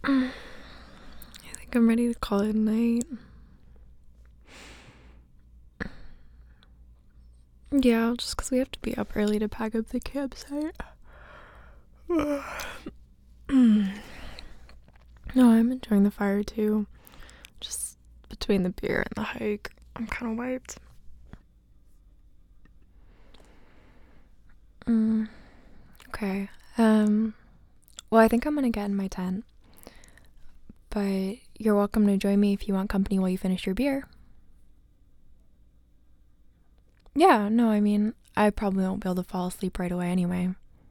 I think I'm ready to call it a night. Yeah, just because we have to be up early to pack up the campsite. No, I'm enjoying the fire too. Just between the beer and the hike, I'm kind of wiped. Okay. Well, I think I'm gonna get in my tent. But you're welcome to join me if you want company while you finish your beer. Yeah, no, I mean, I probably won't be able to fall asleep right away anyway.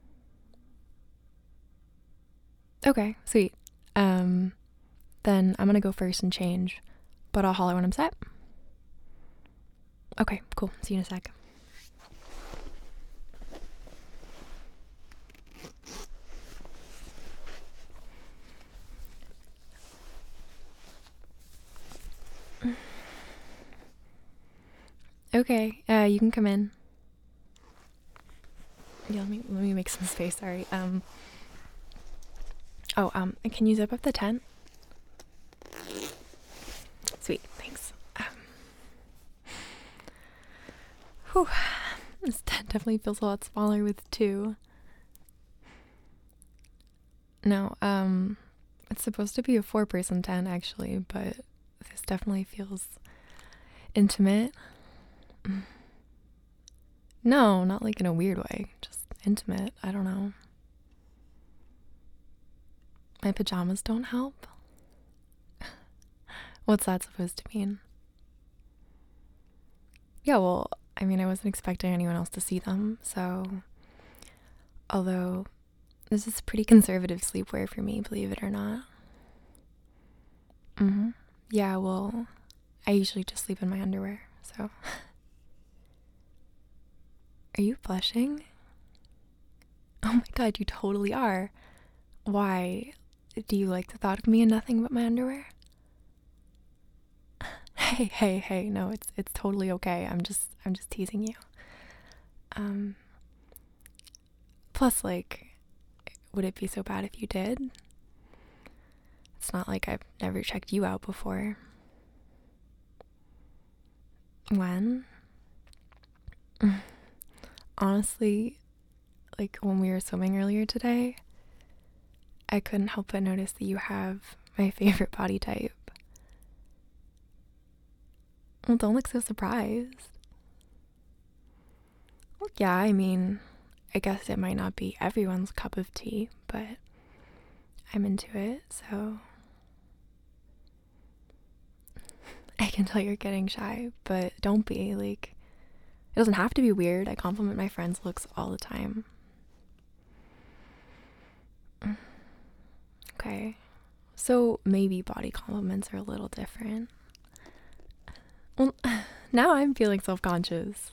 Okay, sweet. Then I'm gonna go first and change, but I'll holler when I'm set. Okay, cool. See you in a sec. Okay, you can come in. Yeah, let me make some space. Sorry. Can you zip up the tent? Sweet, thanks. Whew. This tent definitely feels a lot smaller with two. No, it's supposed to be a 4-person tent actually, but this definitely feels intimate. No, not like in a weird way, just intimate. I don't know. My pajamas don't help? What's that supposed to mean? Yeah, well, I mean, I wasn't expecting anyone else to see them, so. Although, this is pretty conservative sleepwear for me, believe it or not. Yeah, well, I usually just sleep in my underwear, so. Are you blushing? Oh my god, you totally are. Why? Do you like the thought of me in nothing but my underwear? Hey, no, it's totally okay. I'm just teasing you. Um Plus, like, would it be so bad if you did? It's not like I've never checked you out before. When? Honestly, like when we were swimming earlier today, I couldn't help but notice that you have my favorite body type. Well, don't look so surprised. Well, yeah, I mean, I guess it might not be everyone's cup of tea, but I'm into it, so. I can tell you're getting shy, but don't be. Like, it doesn't have to be weird. I compliment my friends' looks all the time. Okay. So maybe body compliments are a little different. Well, now I'm feeling self conscious.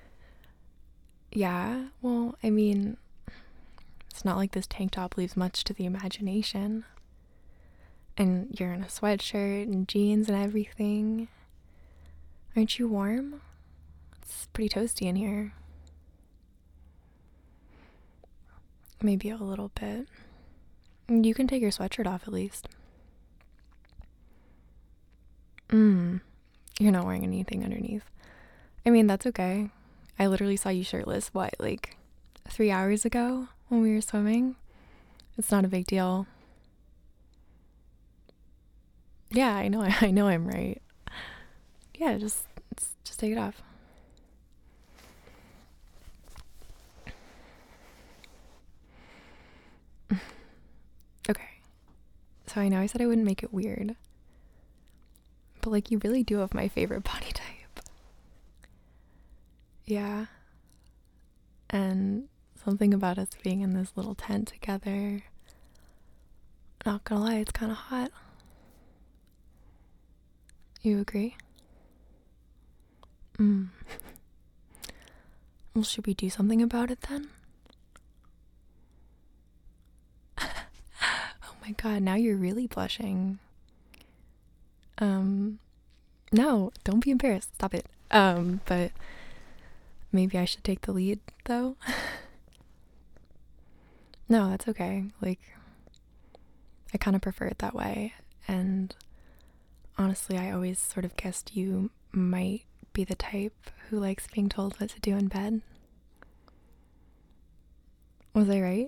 Yeah, well, I mean, it's not like this tank top leaves much to the imagination. And you're in a sweatshirt and jeans and everything. Aren't you warm? It's pretty toasty in here. Maybe a little bit. You can take your sweatshirt off at least. You're not wearing anything underneath. I mean, that's okay. I literally saw you shirtless, what, like 3 hours ago when we were swimming? It's not a big deal. Yeah, I know. I know I'm right. Yeah, just take it off. Okay. So I know I said I wouldn't make it weird, but like you really do have my favorite body type. Yeah. And something about us being in this little tent together. Not gonna lie, it's kind of hot. You agree? Well, should we do something about it then? Oh my god, now you're really blushing. No, don't be embarrassed. Stop it. But maybe I should take the lead though. No, that's okay. Like, I kind of prefer it that way. And honestly, I always sort of guessed you might be the type who likes being told what to do in bed. Was I right?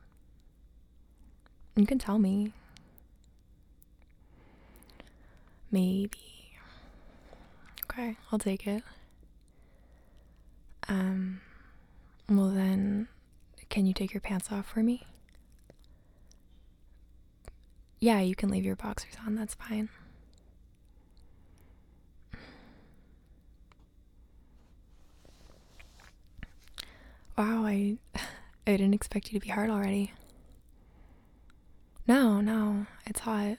You can tell me. Maybe. Okay, I'll take it. Well then, can you take your pants off for me? Yeah, you can leave your boxers on, that's fine. Wow, I didn't expect you to be hard already. No, it's hot.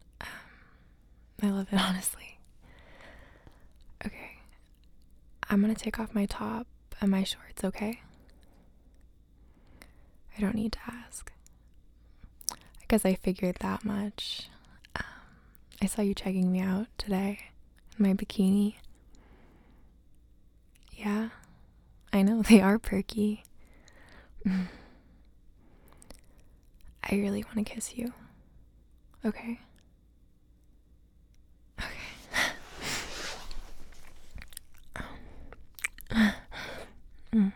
I love it, honestly. Okay, I'm gonna take off my top and my shorts, okay? I don't need to ask. I guess I figured that much. I saw you checking me out today in my bikini. Yeah, I know, they are perky. I really want to kiss you. Okay? Okay. Mm.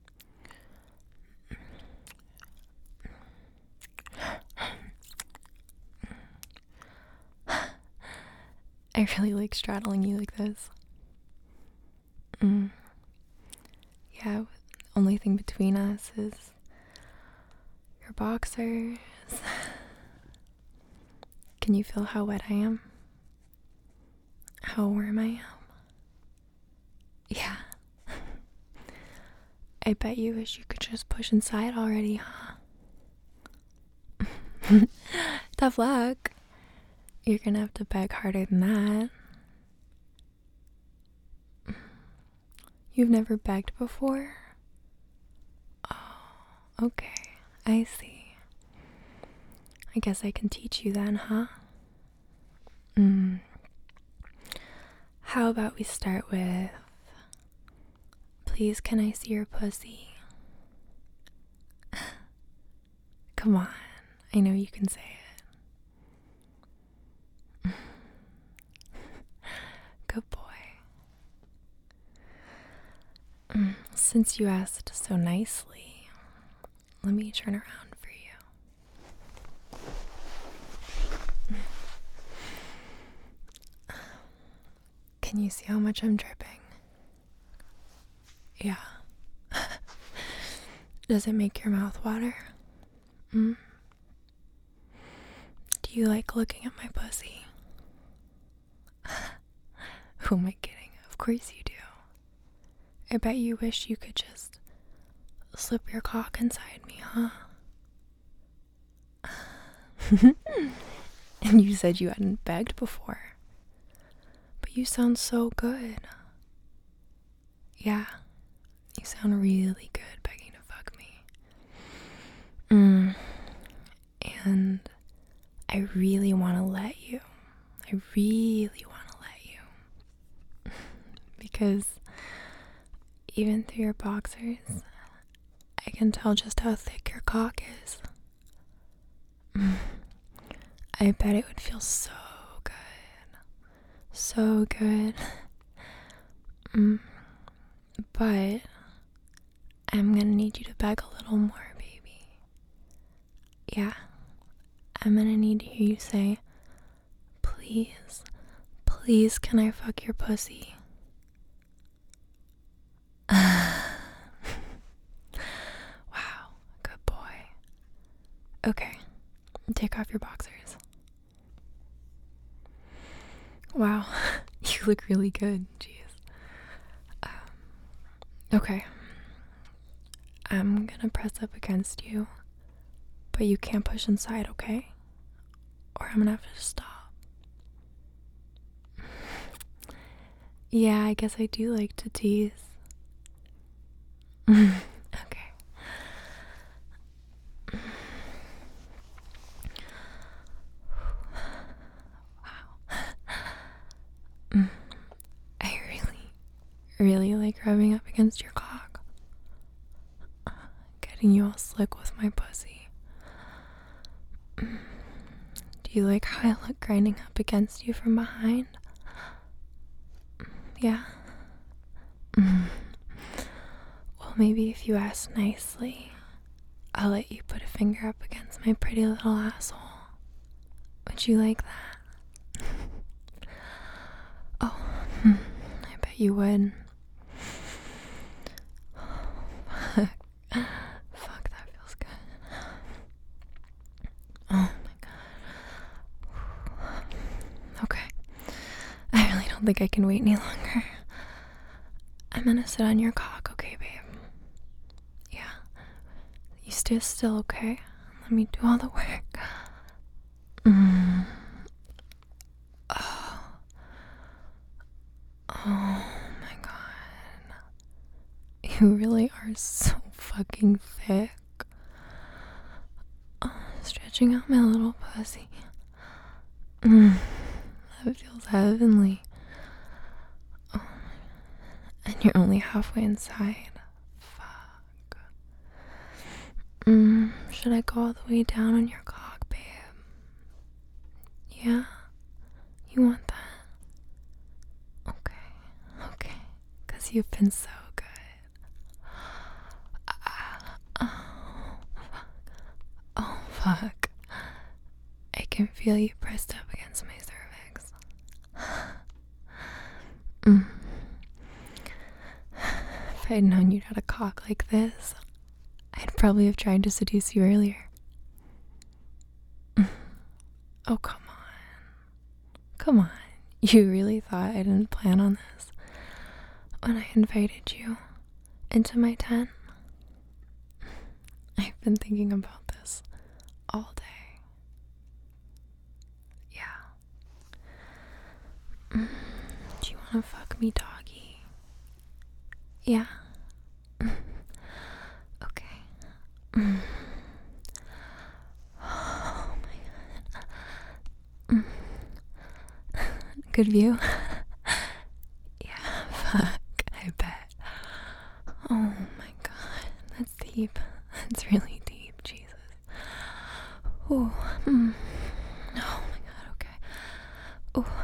I really like straddling you like this. Yeah, only thing between us is your boxers. Can you feel how wet I am? How warm I am? Yeah. I bet you wish you could just push inside already, huh? Tough luck. You're gonna have to beg harder than that. You've never begged before? Oh, okay. I see. I guess I can teach you then, huh? How about we start with, please can I see your pussy? Come on, I know you can say it. Good boy. Since you asked so nicely, let me turn around for you. Can you see how much I'm dripping? Yeah. Does it make your mouth water? Do you like looking at my pussy? Who am I kidding? Of course you do. I bet you wish you could just slip your cock inside me, huh? And you said you hadn't begged before. But you sound so good. Yeah, you sound really good begging to fuck me. And I really want to let you. I really want to let you. Because even through your boxers, I can tell just how thick your cock is. I bet it would feel so good. So good. But I'm gonna need you to beg a little more, baby. Yeah. I'm gonna need to hear you say, please, please can I fuck your pussy? Wow, good boy. Okay, take off your boxers. Wow, you look really good, jeez. Okay, I'm gonna press up against you, but you can't push inside, okay? Or I'm gonna have to stop. Yeah, I guess I do like to tease. Okay. Wow. I really like rubbing up against your cock. Getting you all slick with my pussy. Do you like how I look grinding up against you from behind? Yeah? Well, maybe if you ask nicely, I'll let you put a finger up against my pretty little asshole. Would you like that? Oh, I bet you would. Fuck, that feels good. Oh my god. Okay. I really don't think I can wait any longer. I'm gonna sit on your cock, okay, babe? Yeah. You stay still, okay? Let me do all the work. Oh my god. You really are so fucking thick. Stretching out my little pussy. That feels heavenly. Oh, and you're only halfway inside. Fuck. Should I go all the way down on your cock, babe? Yeah? You want that? Okay. 'Cause you've been so good. Oh, fuck. I can feel you pressed up against my cervix. If I'd known you'd had a cock like this, I'd probably have tried to seduce you earlier. Oh, come on. Come on. You really thought I didn't plan on this when I invited you into my tent? I've been thinking about this all day. Yeah. Do you want to fuck me, doggy? Yeah. Okay. Oh my god. Good view? Yeah, fuck. I bet. Oh my god. That's deep. That's really deep, Jesus. Oh, oh my god, okay. Oh,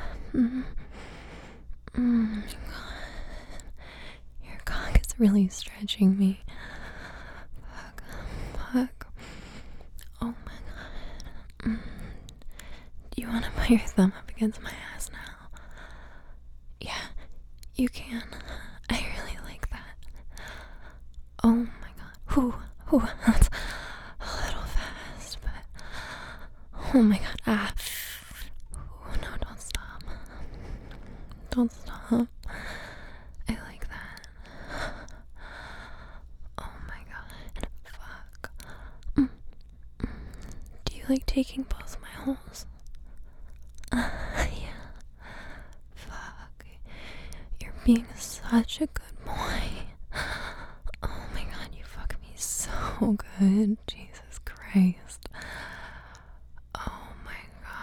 my god. Your cock is really stretching me. Fuck. Oh my god. Do you want to put your thumb up against my ass now? Yeah, you can. I really like that. Oh my god. Ooh, that's a little fast, but oh my god. Ooh, no, don't stop. Don't stop. I like that. Oh my god. Fuck. Do you like taking both my holes? Yeah. Fuck. You're being such a good boy. Oh my god, you fuck me so good. Jesus Christ. Oh my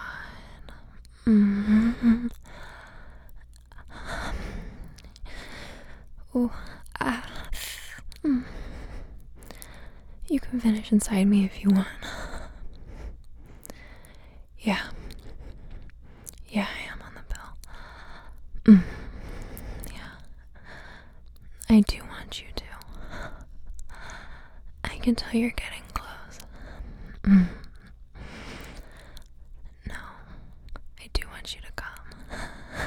god. Oh, You can finish inside me if you want. Yeah. Yeah, I am on the pill. Yeah. I do want you to. I can tell you're getting close. No. I do want you to come.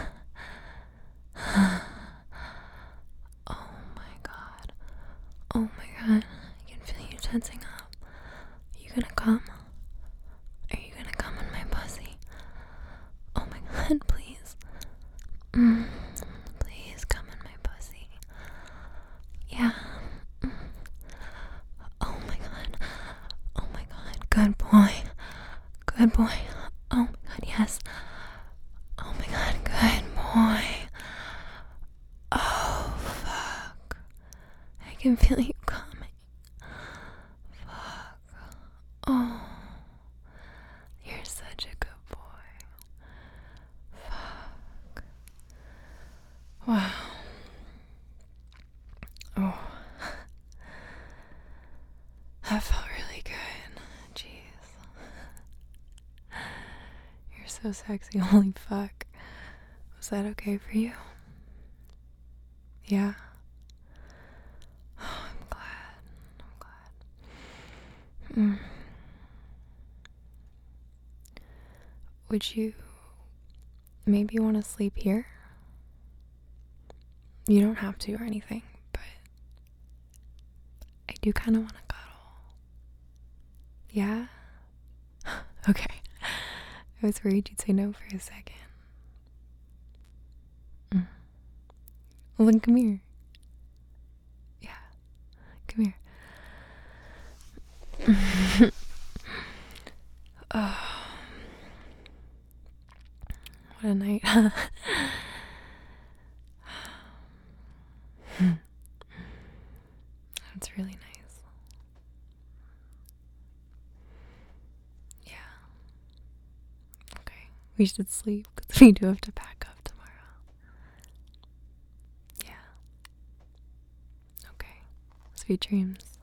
Oh my god. Oh my god. I can feel you tensing up. Are you gonna come? Are you gonna come in my pussy? Oh my god, please. Please come in my pussy. Yeah. Oh my god. Oh my god. Good boy. Good boy. Oh my god, yes. Oh my god, good boy. Oh fuck. I can feel you coming. Fuck. Oh. You're such a good boy. Fuck. Wow. Oh. That felt really good. Jeez. so sexy. Holy fuck. Was that okay for you? Yeah. Oh, I'm glad. Would you maybe want to sleep here? You don't have to or anything, but I do kind of want to cuddle. Yeah? Okay. I was worried you'd say no for a second. Well, then come here. Yeah, come here. Oh, what a night. That's really nice. Yeah. Okay. We should sleep because we do have to pack up tomorrow. Yeah. Okay. Sweet dreams.